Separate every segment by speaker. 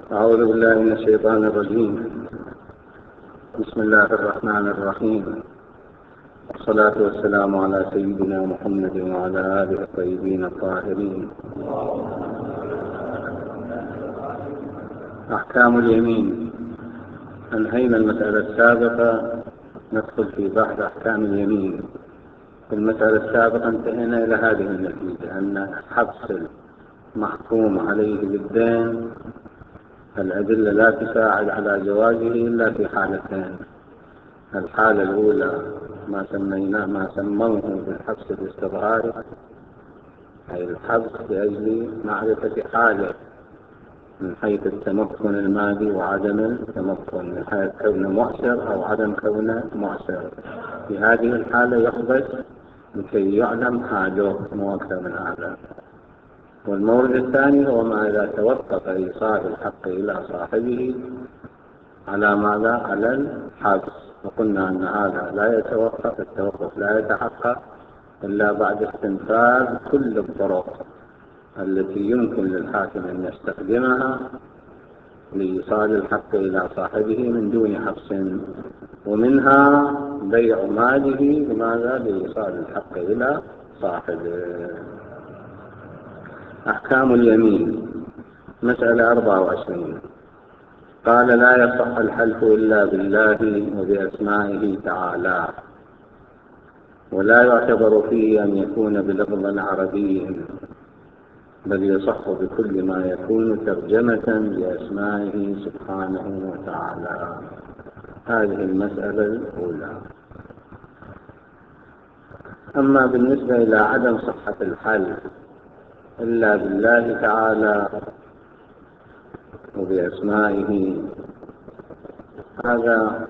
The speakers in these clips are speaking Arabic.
Speaker 1: أعوذ بالله من الشيطان الرجيم. بسم الله الرحمن الرحيم، والصلاة والسلام على سيدنا محمد وعلى آله الطيبين الطاهرين. أحكام اليمين. أنهينا المسألة السابقة، ندخل في بحث أحكام اليمين. في المسألة السابقة انتهينا إلى هذه النتيجة، أن حبس المحكوم عليه بالدين الأدلة لا تساعد على جوازه إلا في حالتين. الحالة الأولى ما سموه بالحبس الاستظهاري، أي الحبس لأجل معرفة حاله من حيث التمكن المادي وعدم التمكن، من حيث كونه مؤثر أو عدم كونه مؤثر. في هذه الحالة يحبس لكي يعلم حاله مو أكثر من هذا. والمورد الثاني هو ما إذا توقف إيصال الحق إلى صاحبه على ماذا؟ على الحبس. وقلنا أن هذا لا يتوقف، التوقف لا يتحقق إلا بعد استنفاذ كل الطرق التي يمكن للحاكم أن يستخدمها لإيصال الحق إلى صاحبه من دون حبس، ومنها بيع ماله لماذا؟ لإيصال الحق إلى صاحبه. أحكام اليمين. مسألة 24. قال: لا يصح الحلف إلا بالله وبأسمائه تعالى، ولا يعتبر فيه أن يكون بلفظ عربي، بل يصح بكل ما يكون ترجمة لأسمائه سبحانه وتعالى. هذه المسألة الأولى. أما بالنسبة إلى عدم صحة الحلف إلا بالله تعالى وبأسمائه، هذا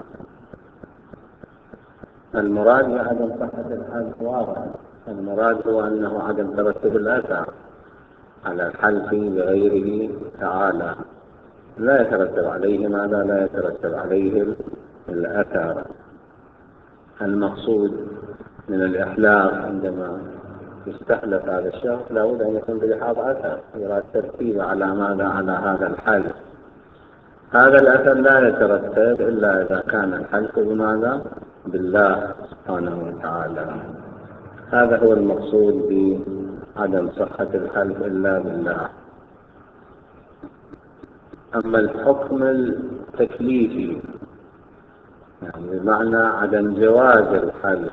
Speaker 1: المراد بعدم صحة الحلف واضح. المراد هو أنه عدم ترتب الأثر على الحلف بغيره تعالى. لا يترتب عليه ماذا؟ لا يترتب عليه الأثر. المقصود من الإحلاف عندما يستحلف هذا الشخص لابد أن يكون بلحاظ أثر، يراد ترتيب على ماذا؟ على هذا الحلف. هذا الأثر لا يترتب إلا إذا كان الحلف بماذا؟ بالله سبحانه وتعالى. هذا هو المقصود بعدم صحة الحلف إلا بالله. أما الحكم التكليفي، يعني بمعنى عدم جواز الحلف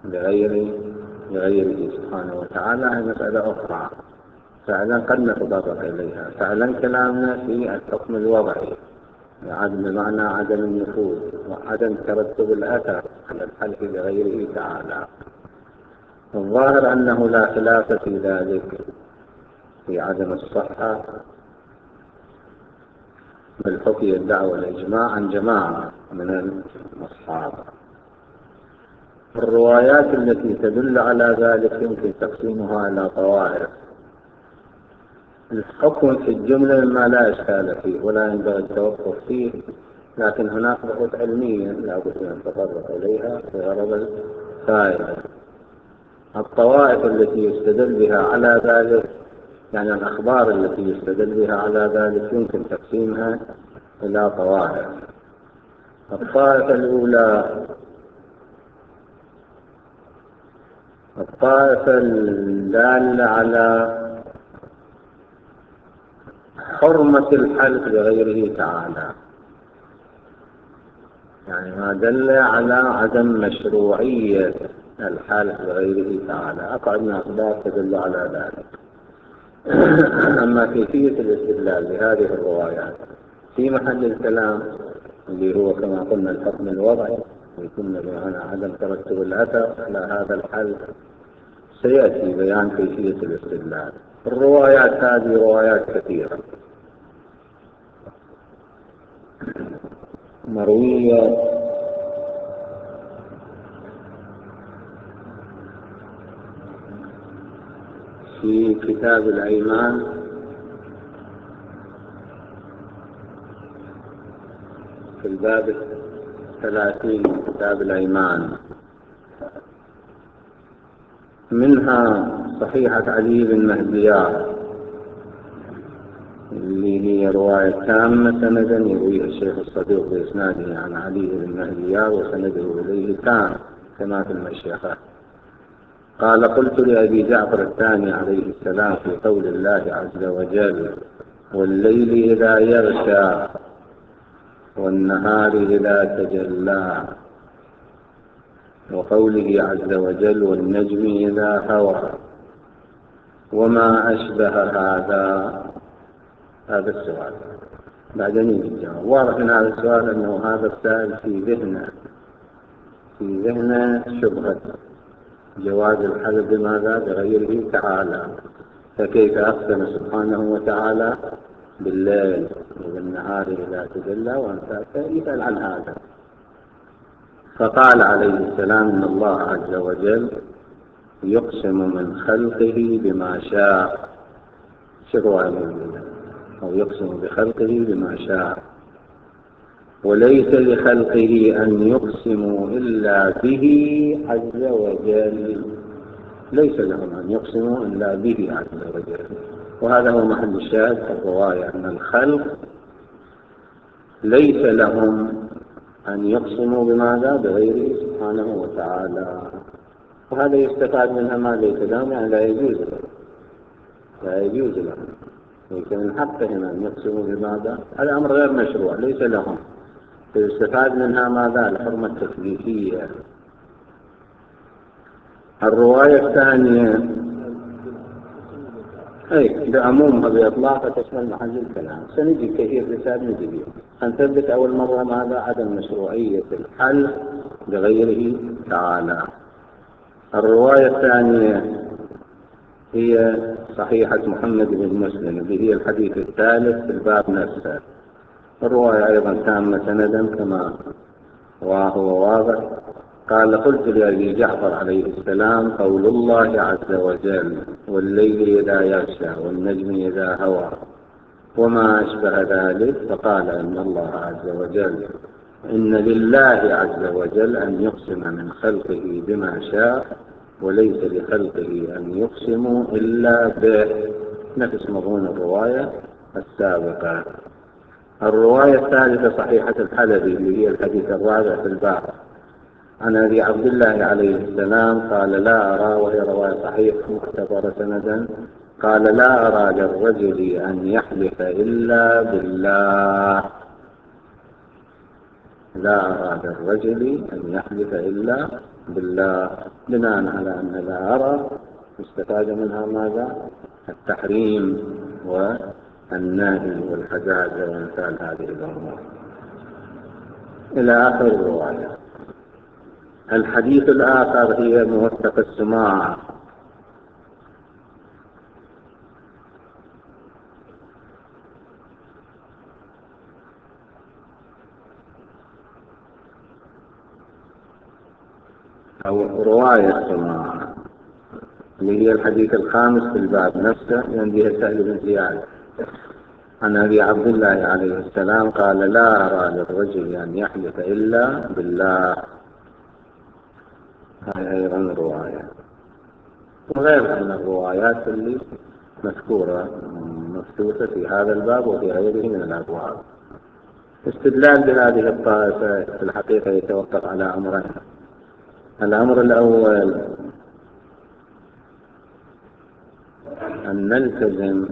Speaker 1: لغيره سبحانه وتعالى، هي مسألة أخرى فعلا قد نتطرق إليها. فعلا كلامنا في الحكم الوضعي، عدم بمعنى عدم النفوذ وعدم ترتب الأثر على الحلف لغيره تعالى. الظاهر أنه لا خلاف في ذلك، في عدم الصحة، بل حكي الدعوة والإجماع عن جماعة من الأصحاب. الروايات التي تدل على ذلك يمكن تقسيمها إلى طوائف. الحكم في الجملة مما لا إشكال فيه ولا ينبغي التوقف فيه، لكن هناك بحوث علمية لا بد أن نتطرق إليها في غرض الفائدة. الطوائف التي يستدل بها على ذلك، يعني الأخبار التي يستدل بها على ذلك، يمكن تقسيمها إلى طوائف. الطائفة الأولى الطائفة الدالة على حرمة الحلف بغيره تعالى، يعني ما دل على عدم مشروعية الحلف بغيره تعالى. أقعدنا أخبار تدل على ذلك. أما كيفية الاستدلال بهذه الروايات في محل الكلام اللي هو كما قلنا الحكم الوضعي، يكون بمعنى عدم ترتب الأثر على هذا الحلف، سيأتي بيان كيفية الاستدلال. الروايات هذه روايات كثيرة مروية في كتاب الأيمان في الباب 30 من كتاب الأيمان، منها صحيحة علي بن مهديار اللي هي هي رواية تامة سندا يرويها الشيخ الصدوق بإسناده عن علي بن مهديار وسنده إليه تام كما في المشيخة. قال قلت لأبي جعفر الثاني عليه السلام في قول الله عز وجل والليل إذا يغشى والنهار إذا تجلى وقوله عز وجل والنجم إذا هوى وما أشبه هذا السؤال. بعدين يجي الجواب. واضح من هذا السؤال أنه هذا السائل في ذهنه شبهة جواز الحلف بماذا؟ بغيره تعالى. فكيف أقسم سبحانه وتعالى بالليل وبالنهار إذا تجلى وأنت يسأل عن هذا. فقال عليه السلام إن الله عز وجل يقسم من خلقه بما شاء. شروا أو يقسم بخلقه بما شاء وليس لخلقه أن يقسموا إلا به عز وجل. ليس لهم أن يقسموا إلا به عز وجل. وهذا هو محل الشاهد في الرواية أن الخلق ليس لهم أن يقسموا بماذا؟ بغيره سبحانه وتعالى. وهذا يستفاد منها ما ليس لهم، يعني لا يجوز لهم. ليس من حقهم أن يقسموا بماذا؟ هذا أمر غير مشروع ليس لهم. فيستفاد منها ماذا؟ الحرمة التكليفية. الرواية الثانية بعمومها بإطلاقها تشمل محل الكلام. سنجي كثير رسالة نجي بيه. هنثبت أول مرة ماذا؟ عدم مشروعية الحل بغيره تعالى. الرواية الثانية هي صحيحة محمد بن مسلم اللي هي الحديث الثالث في الباب نفسه. الرواية أيضا تامة سندا كما وهو واضح. قال قلت لأبي جعفر عليه السلام قول الله عز وجل والليل إذا يغشى والنجم إذا هوى وما أشبه ذلك. فقال إن الله عز وجل إن لله عز وجل أن يقسم من خلقه بما شاء وليس لخلقه أن يقسموا إلا به. نفس مضمون الرواية السابقة. الرواية الثالثة صحيحة الحلبي اللي هي الحديث الرابع في الباب عن أبي عبد الله عليه السلام قال لا أرى، وهي رواية صحيحة معتبرة سندا، قال لا أرى للرجل أن يحلف إلا بالله. لا أرى للرجل أن يحلف إلا بالله. بناء على أن لا أرى استفاد منها ماذا؟ التحريم والنهي والحجاج وامثال هذه الأمور إلى آخر الرواية. الحديث الآخر هي موثق السماع. أو رواية السماع اللي هي الحديث الخامس في الباب نفسه عندها سهل بن زياد عن أبي عبد الله عليه السلام قال لا أرى للرجل أن يحلف إلا بالله. هذه أيضا رواية وغيرها من الروايات اللي مذكورة مبثوثة في هذا الباب وفي غيره من الأبواب. استدلال بهذه الطائفة في الحقيقة يتوقف على أمرين. الأمر الأول أن نلتزم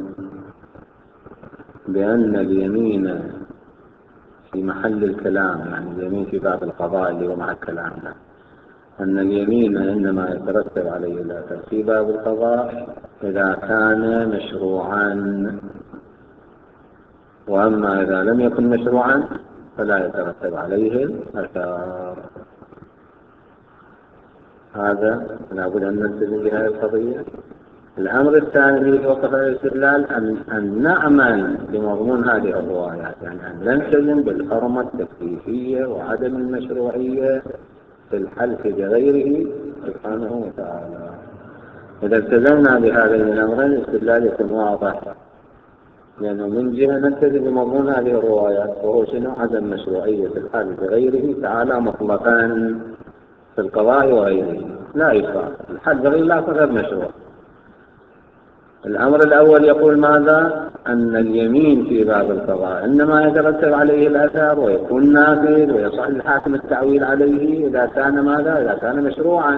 Speaker 1: بأن اليمين في محل الكلام، يعني اليمين في باب القضاء اللي هو مع الكلام، أن اليمين إنما يترتب عليه لا في باب القضاء إذا كان مشروعا، وأما إذا لم يكن مشروعا فلا يترتب عليه الآثار. هذا لابد أن نلتزم بهذه القضية. الأمر الثاني الذي وقف عليه الاستدلال أن نأمن بمضمون هذه الروايات، يعني أن نلتزم بالحرمة التكليفية وعدم المشروعية في الحلف بغيره سبحانه وتعالى. إذا التزمنا بهذين الأمرين الاستدلال يكون واضح، لأنه من جهة نلتزم بمضمون هذه الروايات وهو شنو؟ عدم مشروعية في الحلف بغيره تعالى مطلقا في القضاء وغيره، لا يشرع الحلف بغير الله غير مشروع. الأمر الأول يقول ماذا؟ أن اليمين في باب القضاء إنما يترتب عليه الأثر ويكون نافذ ويصح للحاكم التعويل عليه إذا كان ماذا؟ إذا كان مشروعا.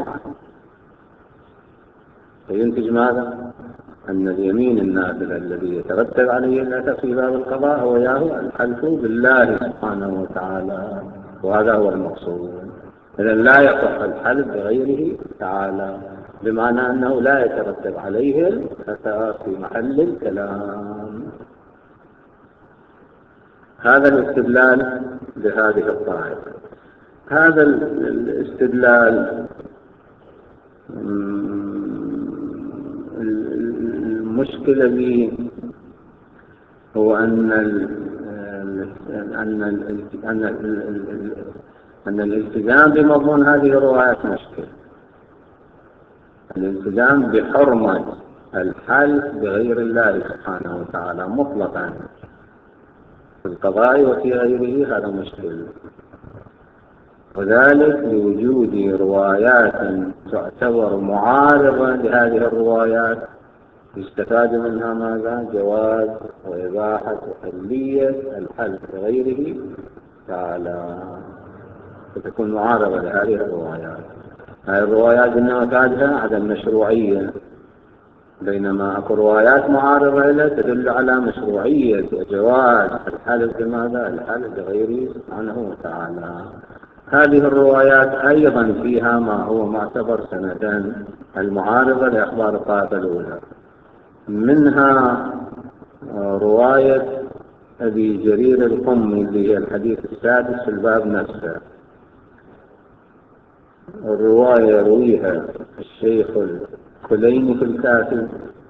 Speaker 1: فينتج ماذا؟ أن اليمين النافذ الذي يترتب عليه الأثر في باب القضاء هو ياهو الحلف بالله سبحانه وتعالى، وهذا هو المقصود. إذا لا يصح الحلف بغيره تعالى، بمعنى أنه لا يترتب عليه الأثر في محل الكلام. هذا الاستدلال بهذه الطائفة. هذا الاستدلال المشكلة به هو أن الالتزام بمضمون هذه الروايات مشكلة. الالتزام بحرمة الحلف بغير الله سبحانه وتعالى مطلقا في القضاء وفي غيره هذا مشكل، وذلك لوجود روايات تعتبر معارضة لهذه الروايات يستفاد منها ماذا؟ جواز وإباحة وحلية الحلف بغيره تعالى، فتكون معارضة لهذه الروايات. هذه الروايات إنما فادها عدم مشروعية، بينما أكو روايات معارضة لها تدل على مشروعية وجواز الحلف بماذا؟ الحلف بغيره سبحانه وتعالى. هذه الروايات أيضا فيها ما هو معتبر سندا المعارضة لأخبار الطائفة الأولى، منها رواية أبي جرير القمي اللي هي الحديث السادس في الباب نفسه. الرواية يرويها الشيخ الكليني في الكافي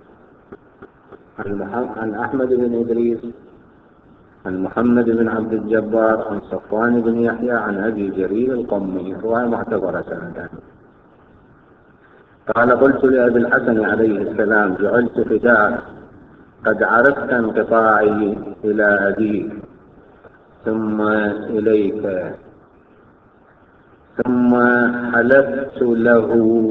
Speaker 1: عن أحمد بن إدريس عن محمد بن عبد الجبار عن صفوان بن يحيى عن أبي جرير القمي، رواية معتبرة سندا. قال: قلت لأبي الحسن عليه السلام: جعلت فداك، قد عرفت انقطاعي إلى أبيك ثم إليك، ثم حلفت له.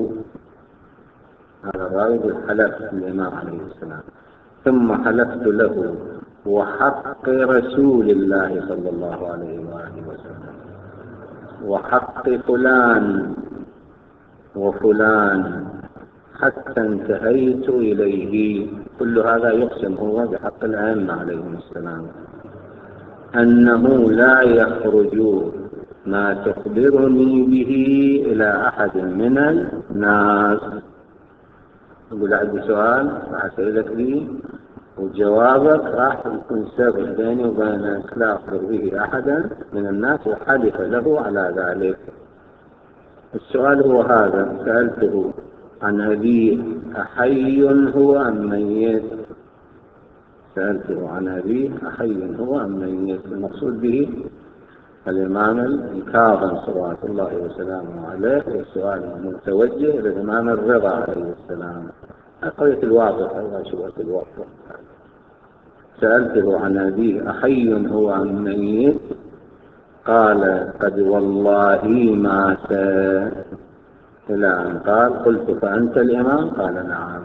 Speaker 1: هذا الراوي حلفت الإمام عليه السلام، ثم حلفت له وحق رسول الله صلى الله عليه وآله وسلم وحق فلان وفلان حتى انتهيت إليه. كل هذا يقسم هو بحق الأئمة عليهم السلام أنه لا يخرج ما تخبرني به إلى أحد من الناس. يقول: عندي سؤال راح أسألك لي وجوابك راح يكون سر بيني وبينك، لا أخبر به أحدا من الناس، وحلف له على ذلك. السؤال هو هذا: سألته عن أبيه: أحي هو أم ميت؟ سألته عن أبيه: أحي هو أم ميت؟ المقصود به الإمام الكاظم صلوات الله وسلامه عليه، والسؤال متوجه للإمام الرضا عليه السلام. قضية الواقع أو شبهة الواقع. سألته عن أبيه: أحي هو أم ميت؟ قال: قد والله مات، إلى أن قال: قلت: فأنت الإمام؟ قال: نعم.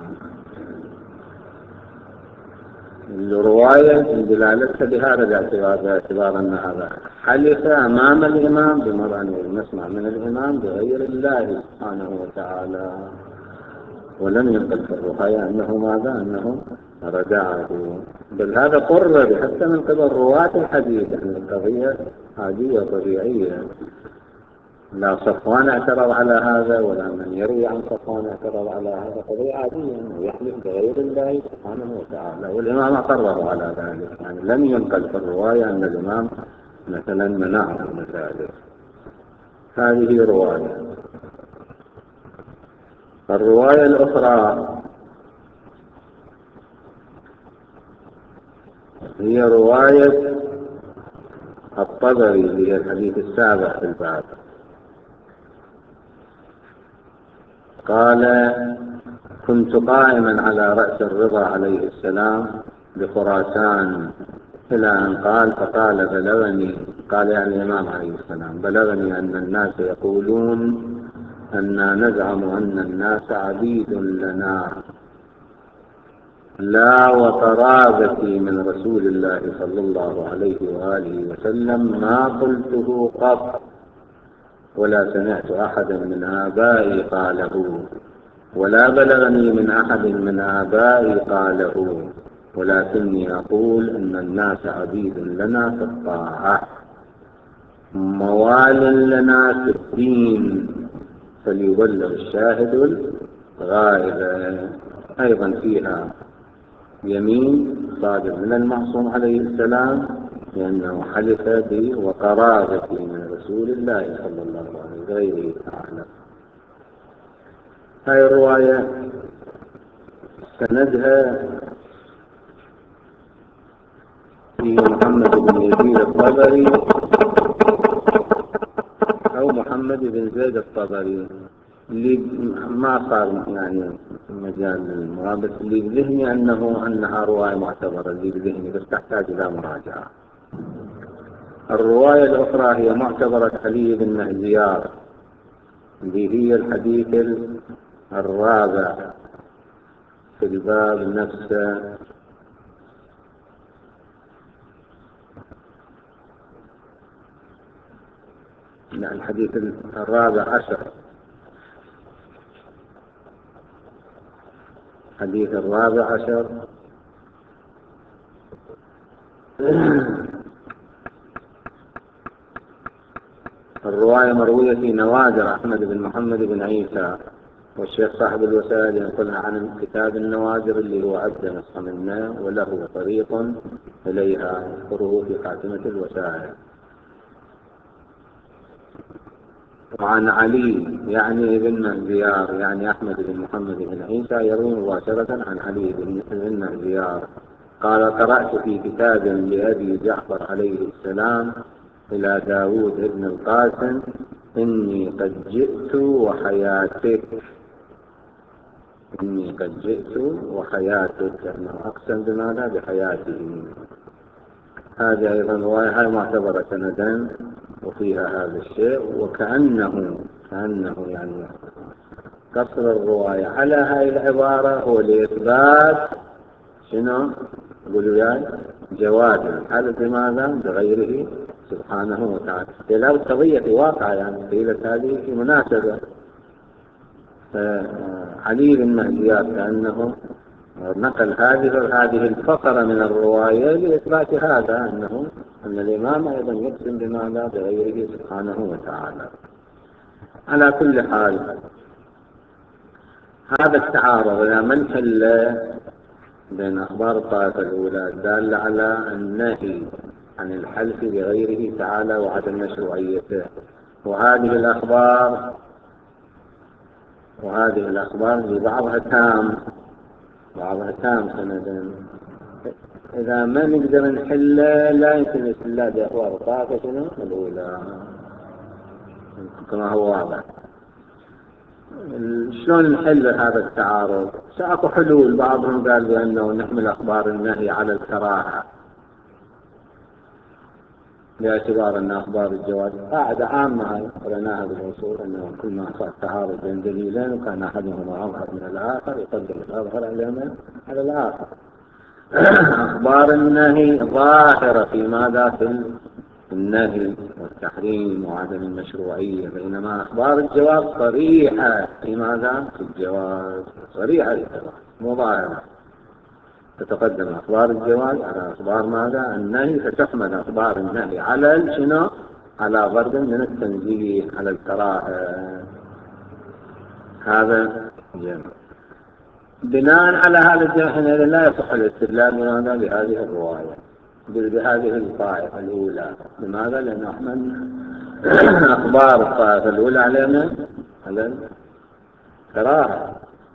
Speaker 1: الرواية دلالتها بهذا باعتبار أن هذا حلف أمام الإمام، بمرة نسمع من الإمام بغير الله سبحانه وتعالى، ولم ينقل في الرواية أنه ماذا؟ أنه ردعه، بل هذا قرر حتى من قبل رواة الحديث أن القضية عادية طبيعية. لا صفوان اعترض على هذا ولا من يروي عن صفوان اعترض على هذا، قضية عادية أنه يحلف بغير الله سبحانه وتعالى، والإمام أقرر على ذلك. يعني لم ينقل في الرواية أن الإمام مثلا منعه من ذلك. هذه رواية. الرواية الأخرى هي رواية الطبري، هي الحديث السابع في الباب. قال: كنت قائما على رأس الرضا عليه السلام بخراسان، إلى أن قال: فقال: بلغني، قال يعني الإمام عليه السلام: بلغني أن الناس يقولون أننا نزعم أن الناس عبيد لنا، لا وقرابتي من رسول الله صلى الله عليه وآله وسلم ما قلته قط، ولا سمعت أحدا من آبائي قاله، ولا بلغني من أحد من آبائي قاله، ولكني أقول إن الناس عبيد لنا في الطاعة، موال لنا في الدين، فليبلغ الشاهد الغائب. أيضا فيها يمين صادر من المعصوم عليه السلام لأنه حلف به وقرابته من رسول الله صلى الله عليه وسلم غيره تعالى. هذه الرواية سندها في محمد بن يزيد الطبري أو محمد بن زيد الطبري، اللي ما صار يعني مجال للمرابط، اللي بذهني أنها رواية معتبرة، اللي بذهني بس تحتاج إلى مراجعة. الرواية الأخرى هي معتبرة علي بن مهزيار، اللي هي الحديث الرابع في الباب نفسه، الحديث الرابع عشر، الحديث الرابع عشر الرواية مروية في نوادر أحمد بن محمد بن عيسى، والشيخ صاحب الوسائل ينقلها عن كتاب النوادر اللي هو عبد نسخ منه، وله طريق إليها يذكره في خاتمة الوسائل. وعن علي يعني ابن مهزيار يعني أحمد بن محمد بن عيسى يروي مباشرة عن علي بن مهزيار قال: قرأت في كتاب لأبي جعفر عليه السلام إلى داود بن القاسم: إني قد جئت وحياتك، إني قد جئت وحياتك، لأنه أقسم بماذا؟ بحياته. هذه أيضا رواية معتبرة سندا وفيها هذا الشيء، وكأنه يعني قصر الرواية على هذه العبارة هو لإثبات شنو؟ يقولوا يعني جواز الحلف بماذا؟ بغيره سبحانه وتعالى. لو قضية في واقع يعني قيلت هذه في مناسبة. علي بن مهديار كأنه نقل هذه الفقرة من الرواية لإثبات هذا، أن الإمام أيضا يقسم بماذا؟ بغيره سبحانه وتعالى. على كل حال هذا التعارض إلى من حل بين أخبار الطائفة الأولى الدالة على النهي عن الحلف بغيره تعالى وعدم مشروعيته، وهذه الأخبار لبعضها تام سندا، إذا ما نقدر نحل لا يمكن الاستدلال بأخبار الطائفة الأولى كما هو واضح. شلون نحل هذا التعارض؟ سأكو حلول. بعضهم قال بأنه نحمل أخبار النهي على الكراهة باعتبار أن أخبار الجواز قاعدة عامة قرأناها بالأصول، أنه كل ما صار تعارض بين دليلين وكان أحدهما أظهر من الآخر يقدم الأظهر على الآخر. أخبار النهي ظاهرة في ماذا؟ في النهي والتحريم وعدم المشروعية، بينما أخبار الجواز صريحة في ماذا؟ في الجواز، صريحة للجواز مظاهرة. تتقدم أخبار الجواز على أخبار ماذا؟ النهي، فتحمل أخبار النهي على شنو؟ على ضرب من التنزيه، على الكراهة. هذا جمع. بناء على هذا الجمع لا يصح الاستدلال بماذا؟ بهذه الرواية، بهذه الطائفة الأولى. لماذا؟ لأن أخبار الطائفة الأولى علينا على الكراهة.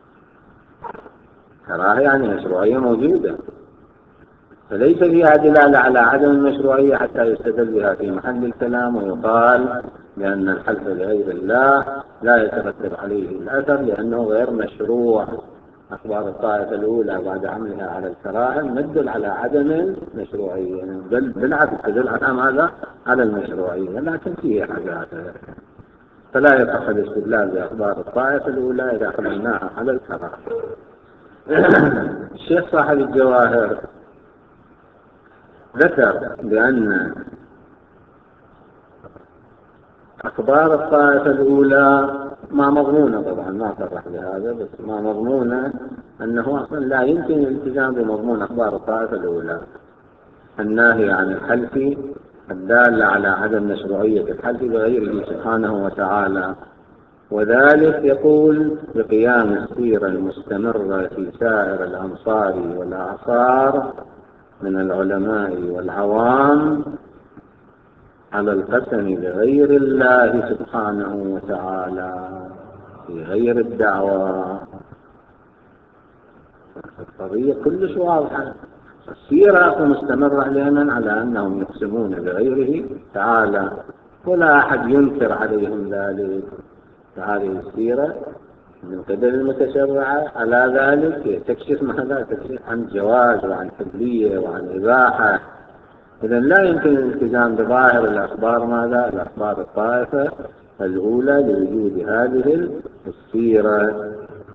Speaker 1: كراهة يعني مشروعية موجودة، فليس فيها دلالة على عدم المشروعية حتى يستدل بها في محل الكلام ويقال بأن الحلف بغير الله لا يترتب عليه الأثر لأنه غير مشروع. أخبار الطائفة الأولى بعد عملها على الكراهة تدل على عدم المشروعية، بل بالعكس تدل على ماذا؟ على المشروعية، لكن فيها حاجات، فلا يصح الاستدلال بأخبار الطائفة الأولى إذا حملناها على الكراهة. الشيخ صاحب الجواهر ذكر بأن أخبار الطائفة الأولى ما مضمونة، طبعا ما صرح بهذا، بس ما مضمونة أنه أصلا لا يمكن الالتزام بمضمون أخبار الطائفة الأولى الناهي عن الحلف، الدالة على عدم مشروعية الحلف بغيره سبحانه وتعالى. وذلك يقول بقيام السيرة المستمرة في سائر الأمصار والأعصار من العلماء والعوام على القسم بغير الله سبحانه وتعالى في غير الدعوة. القضية كلش واضحة، السيرة مستمرة علينا على أنهم يقسمون بغيره تعالى، ولا أحد ينكر عليهم ذلك. فهذه السيرة من قبل المتشرعة على ذلك تكشف ماذا؟ تكشف عن جواز وعن حلية وعن إباحة. إذن لا يمكن الالتزام بظاهر الأخبار ماذا؟ الأخبار الطائفة الأولى لوجود هذه السيرة.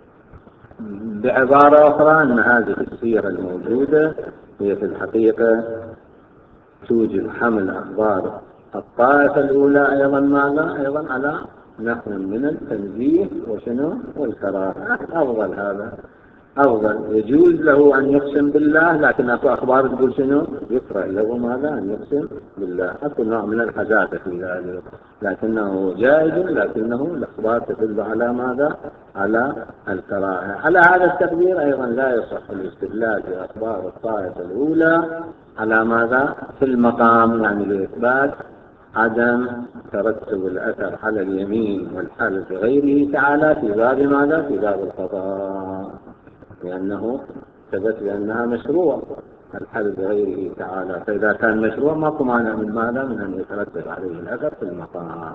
Speaker 1: بعبارة أخرى أن هذه السيرة الموجودة هي في الحقيقة توجب حمل أخبار الطائفة الأولى أيضا ماذا؟ أيضا على نحو من التنزيه وشنو؟ والكراهة. أفضل هذا، أفضل. يجوز له أن يقسم بالله، لكن أكو أخبار تقول شنو؟ يكره له ماذا؟ أن يقسم بالله. أكو نوع من الحزازة في ذلك، لكنه جائز، لكنه الأخبار تدل على ماذا؟ على الكراهة. على هذا التقدير أيضا لا يصح الاستدلال بأخبار الطائفة الأولى على ماذا؟ في المقام، يعني لإثبات عدم ترتب الأثر على اليمين والحلف غيره تعالى في باب ماذا؟ في باب القضاء، لأنه ثبت بأنها مشروع الحلف غيره تعالى. فإذا كان مشروع ماكو مانع من ماذا؟ من أن يترتب عليه الأثر في المقام.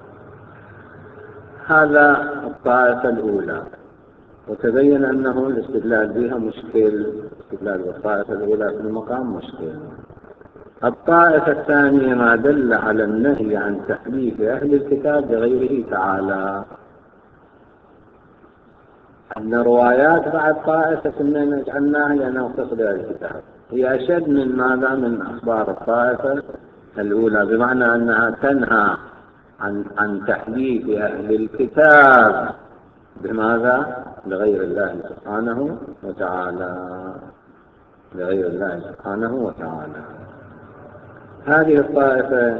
Speaker 1: هذا الطائفة الأولى، وتبين أنه الاستدلال بها مشكل، استدلال بالطائفة الأولى في المقام مشكل. الطائفة الثانية ما دل على النهي عن تحليف أهل الكتاب بغيره تعالى. أن روايات بعد طائفة كنا نجعلناها لأنه تصل إلى الكتاب هي أشد من ماذا؟ من أخبار الطائفة الأولى، بمعنى أنها تنهى عن تحليف أهل الكتاب بماذا؟ لغير الله سبحانه وتعالى، لغير الله سبحانه وتعالى. هذه الطائفة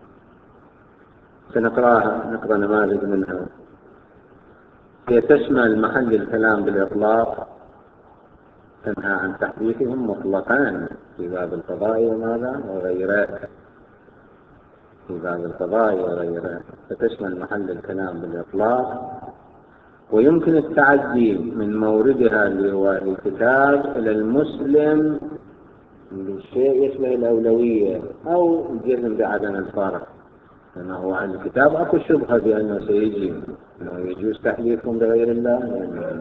Speaker 1: سنقرأها، نقرأ نماذج منها. هي تشمل محل الكلام بالإطلاق، تنهى عن تحديثهم مطلقا في باب القضاء وماذا؟ وغيره، في باب القضاء وغيره، فتشمل محل الكلام بالإطلاق. ويمكن التعدي من موردها اللي هو الكتاب إلى المسلم بشيء يشبه الأولوية أو الجزم بعدم الفارق، لأنه هو عن الكتاب أكو شبهة بأنه سيجي أنه يجوز تحليفهم بغير الله، يعني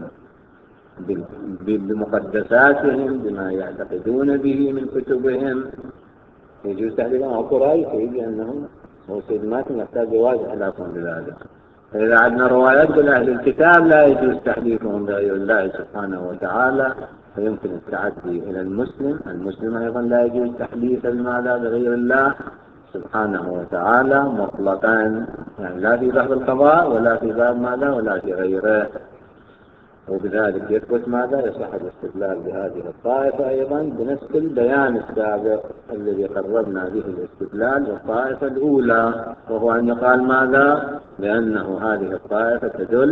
Speaker 1: بمقدساتهم، بما يعتقدون به من كتبهم يجوز تحليفهم. أكو رأي سيجي أنه هو سيد ماتن يحتاج جواز حلافهم بذلك. فإذا عندنا روايات بالأهل الكتاب لا يجوز تحليفهم بغير الله سبحانه وتعالى، فيمكن التعدي إلى المسلم. المسلم أيضا لا يجوز تحليف المعنى بغير الله سبحانه وتعالى مطلقا، يعني لا في باب القضاء ولا في باب ماذا ولا في غيره. وبذلك يثبت ماذا؟ يصح الاستدلال بهذه الطائفة أيضا بنفس البيان السابق الذي قررنا به الاستدلال بالطائفة الأولى، وهو أن يقال ماذا؟ لأنه هذه الطائفة تدل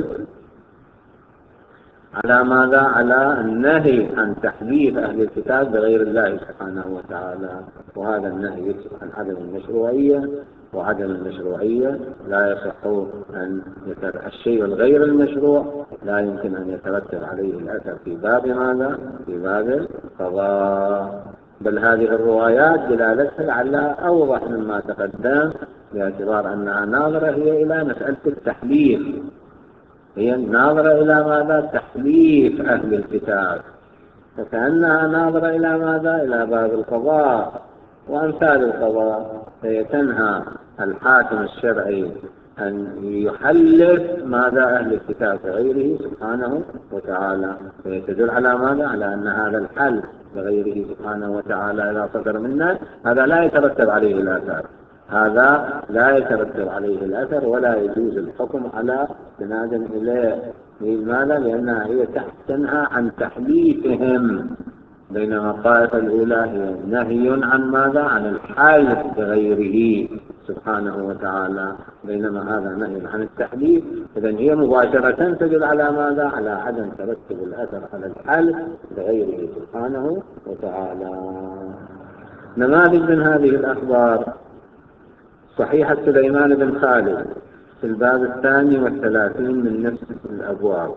Speaker 1: على ماذا؟ على النهي عن تحليف أهل الكتاب بغير الله سبحانه وتعالى، وهذا النهي يكشف عن عدم المشروعية، وعدم المشروعية لا يصح أن الشيء الغير المشروع لا يمكن أن يترتب عليه الأثر في باب ماذا؟ في باب القضاء. بل هذه الروايات دلالتها على أوضح مما تقدم، باعتبار أنها ناظرة هي إلى مسألة التحليف، هي ناظرة إلى ماذا؟ تحليف أهل الكتاب، فكأنها ناظرة إلى ماذا؟ إلى باب القضاء. وأمثال القضاء، فهي تنهى الحاكم الشرعي أن يحلف ماذا أهل الكتاب غيره سبحانه وتعالى، فيتدل على ماذا؟ على أن هذا الحل بغيره سبحانه وتعالى إذا صدر منا هذا لا يترتب عليه الآثار، هذا لا يترتب عليه الأثر ولا يجوز الحكم على استناد إليه. لماذا؟ لأنها هي تنهى عن تحليفهم، بينما الطائفة الأولى هي نهي عن ماذا؟ عن الحلف بغيره سبحانه وتعالى، بينما هذا نهي عن التحليف. إذن هي مباشرة تدل على ماذا؟ على عدم ترتب الأثر على الحلف بغيره سبحانه وتعالى. نماذج من هذه الأخبار: صحيحة سليمان بن خالد في الباب 32 من نفس الأبواب.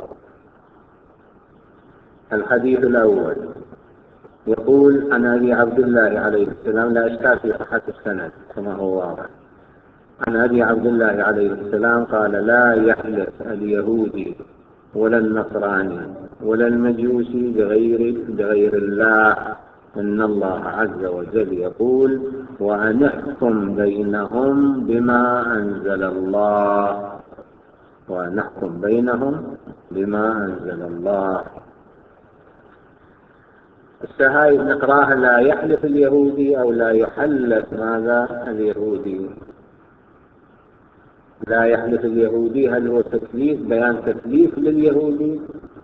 Speaker 1: الحديث الأول يقول عن أبي عبد الله عليه السلام، لا إشكال في صحة السند كما هو واضح، عن أبي عبد الله عليه السلام قال: لا يحلف اليهودي ولا النصراني ولا المجوسي بغير الله، إن الله عز وجل يقول: وأن احكم بينهم بما أنزل الله، وأن احكم بينهم بما أنزل الله. الشهايد نقراها: لا يحلف اليهودي أو لا يحلف ماذا اليهودي. لا يحلف اليهودي، هل هو تكليف، بيان تكليف لليهودي؟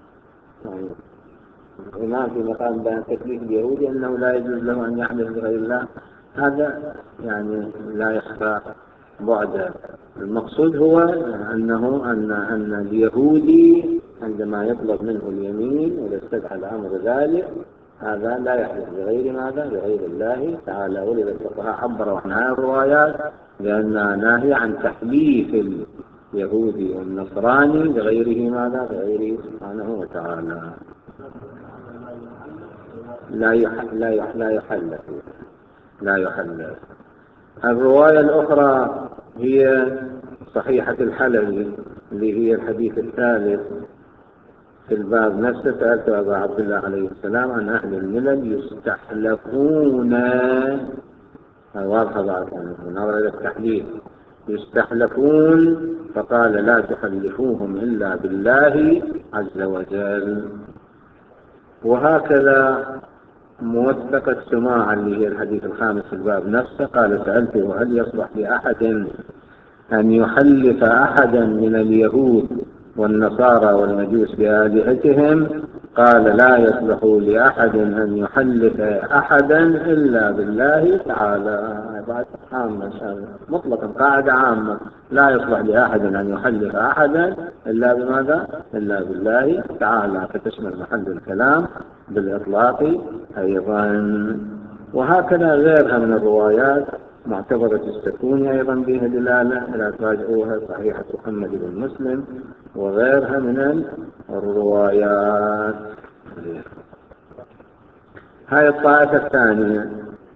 Speaker 1: الإمام في مقام بيان تكليف اليهودي أنه لا يجوز له أن يحلف بغير الله، هذا يعني لا يخفى بعده. المقصود هو أن اليهودي عندما يطلب منه اليمين وإذا استدعى الأمر ذلك هذا لا يحلف بغير ماذا؟ بغير الله تعالى. ولذا الفقهاء عبروا عن هذه الروايات لأنها ناهية عن تحليف اليهودي والنصراني بغيره ماذا؟ بغيره سبحانه وتعالى. لا يحلف. الرواية الأخرى هي صحيحة الحلبي اللي هي الحديث الثالث في الباب نفسه. سألت أبا عبد الله عليه السلام عن أهل الملل يستحلفون، واضحة بعد نظر إلى التحليف، يستحلفون، فقال: لا تحلفوهم إلا بالله عز وجل. وهكذا موثق السماع اللي هي الحديث الخامس في الباب نفسه، قال: سألته: هل يصلح لأحد أن يحلف أحدا من اليهود والنصارى والمجوس بآلهتهم؟ قال: لا يصلح لأحد أن يحلف أحدا إلا بالله تعالى. بعد عامة مطلقا، قاعدة عامة، لا يصلح لأحد أن يحلف أحدا إلا بماذا؟ إلا بالله تعالى، فتشمل محل الكلام بالإطلاق أيضا. وهكذا غيرها من الروايات معتبرة السكوني أيضا بها دلالة، لا تراجعوها، صحيحة محمد بن مسلم وغيرها من الروايات. هاي الطائفة الثانية.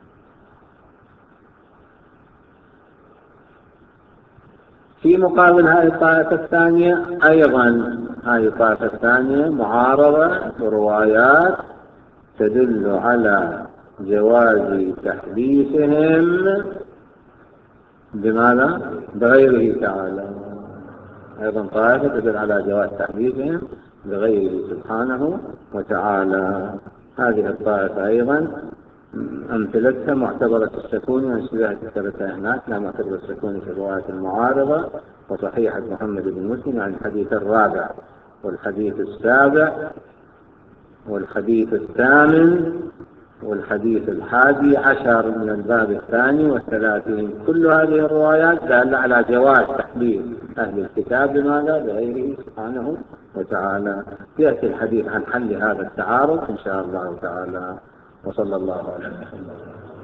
Speaker 1: في مقابل هاي الطائفة الثانية أيضا، هاي الطائفة الثانية معارضة بروايات تدل على جواز تحديثهم بماذا؟ بغيره تعالى. أيضا طائفة تدل على جواز تحديثهم بغيره سبحانه وتعالى. هذه الطائفة أيضا أمثلتها معتبرة السكوني وانشباه الثلاثة هناك، لا معتبرة السكوني في الرواية المعارضة وصحيحة محمد بن مسلم عن الحديث الرابع والحديث السابع والحديث الثامن والحديث 11 من الباب 32. كل هذه الروايات دالة على جواز تحليل أهل الكتاب بماذا؟ بغيره سبحانه وتعالى. يأتي الحديث عن حل هذا التعارض إن شاء الله تعالى. وصلى الله عليه وسلم.